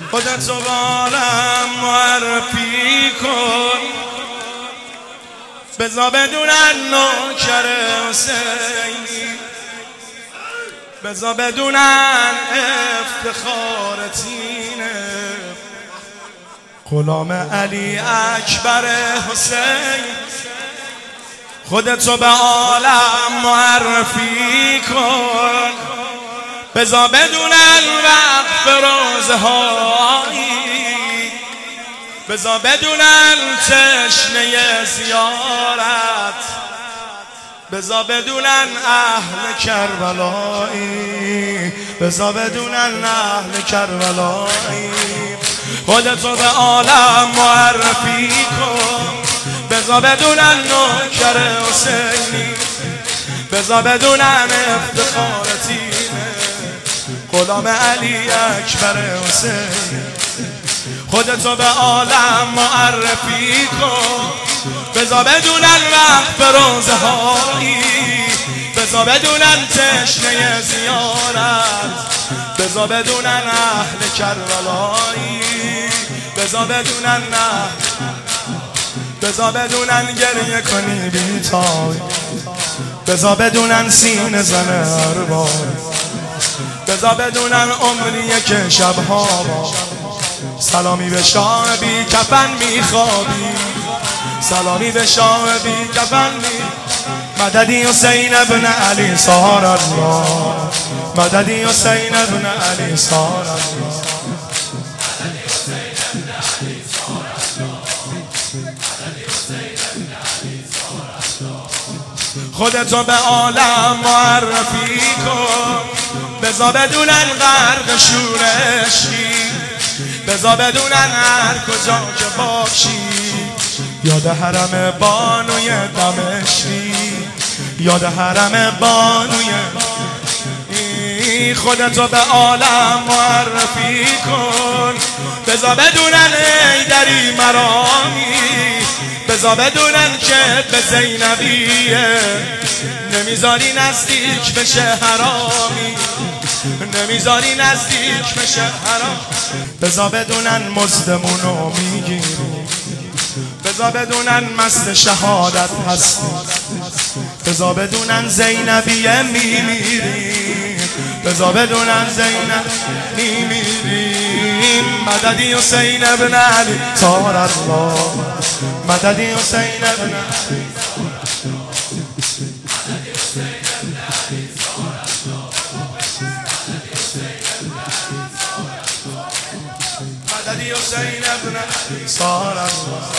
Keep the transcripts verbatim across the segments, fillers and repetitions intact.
خودتو بارم معرفی کن، بذار بدونن نوکر حسینی، بذار بدونن افتخارتینه، غلام علی اکبر حسین. خودتو به عالم معرفی کن، بذار بدونن وقف روزه هایی، بذار بدونن تشنه زیارت، بذار بدونن اهل کربلایی، بذار بدونن اهل کربلایی. خودتو به عالم معرفی کن، بذار بدونن نوکر حسینی، بذار بدونن افتخارتینه، غلام علی اکبر حسین. خودتو به عالم معرفی کن، بذار بدونن وقف روزه هایی، بذار بدونن تشنه زیارت، بذار بدونن اهل کربلایی، بذار بدونن نه، بذار بدونن گریه کنی بیتای، بذار بدونن سینه زنه اربای، بذار بدونن عمریه که شبها با سلامی به شاه بی کفن میخوابی، سلامی به شاه بی کفن می. مددی حسین ابن علی سار الله، مددی حسین ابن علی سار الله. خودتو به عالم معرفی کن، بذار بدونن غرق شورشی، بذار بدونن هر کجا که باشی، یاد حرم بانوی دمشقی، یاد حرم بانوی. خودتو به عالم معرفی کن، بذار بدونن حیدری مرامی، بذار بدونن که به زینبیه، نمیذاری نزدیک بشه حرامی، نمیذاری نزدیک بشه حرام. بذار بدونن مزدمونو میگیری، بذار بدونن مست شهادت هستی، بذار بدونن زینبیه میمیری، بذار بدونن زینب میمیری. مددی حسین ابن علی سار الله، مددی حسین ابن علی، مددی حسین ابن علی سار الله.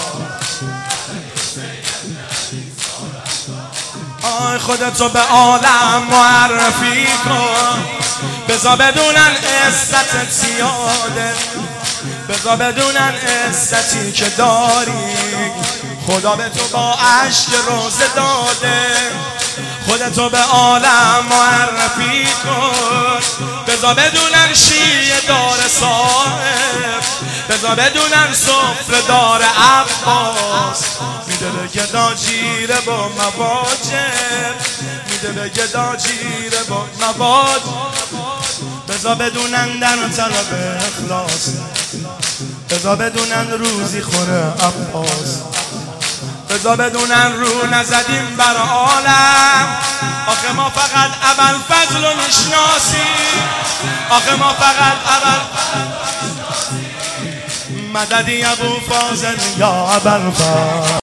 آی خودتو به عالم معرفی کن، بذار بدونن عزتت زیاده، بذار بدونن عزتی که داری، خدا به تو با عشق روزه داده. خودتو به عالم معرفی کن، بذار بدونن شیعه دار صاحب، بذار بدونن سفره دار عباس، میده به گدا جیره با مواجب، میده به گدا جیره با مواجب. بذار بدونن در طلب اخلاص، بذار بدونن روزی خوره عباس، بذار بدونن رو نزدیم بر عالم، آخه ما فقط ابوالفضل رو میشناسیم، آخه ما فقط ابوالفضل. مددی ابوالفضل یا ابوالفضل.